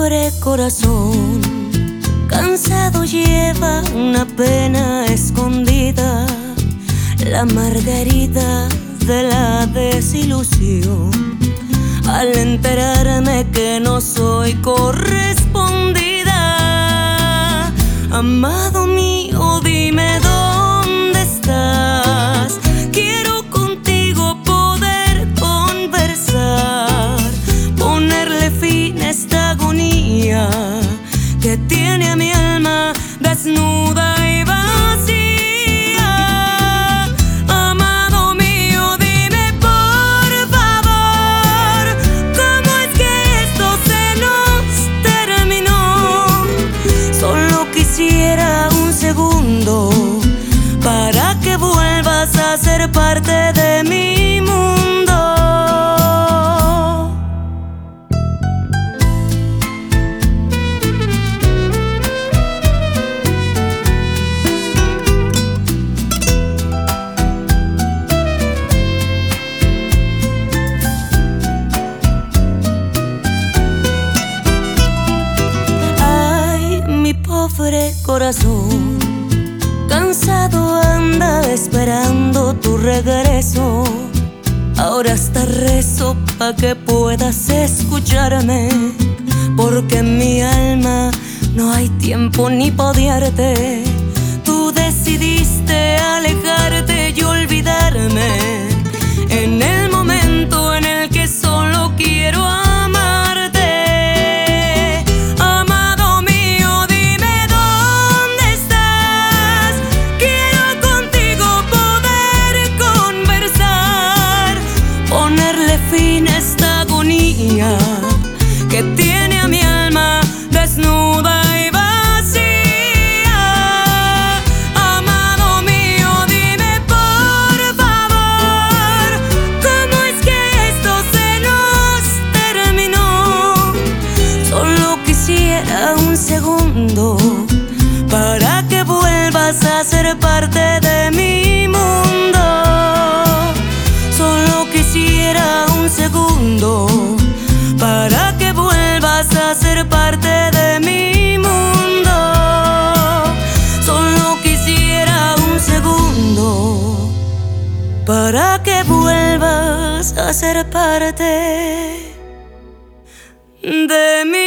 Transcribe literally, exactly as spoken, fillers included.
pobre corazón, cansado lleva una pena escondida, la margarita de la desilusión. Al enterarme que no soy correspondida, amado mío, dime dónde estás. Quiero contigo poder conversar, ponerle fin a esta agonía que tiene a mi alma desnuda y vacía. Amado mío, dime por favor, ¿cómo es que esto se nos terminó? Solo quisiera un segundo para que vuelvas a ser parte de mi mundo. Pobre corazón, cansado anda esperando tu regreso. Ahora hasta rezo pa' que puedas escucharme, porque en mi alma no hay tiempo ni pa' odiarte. Tú decidiste alejarte y olvidarme en el momento en el que solo quiero amarte. Fin a esta agonía que tiene a mi alma desnuda y vacía. Amado mío, dime por favor, ¿cómo es que esto se nos terminó? Solo quisiera un segundo para que vuelvas a ser parte de mi mundo. Solo quisiera un segundo para que vuelvas a ser parte de mi mundo. Solo quisiera un segundo para que vuelvas a ser parte de mi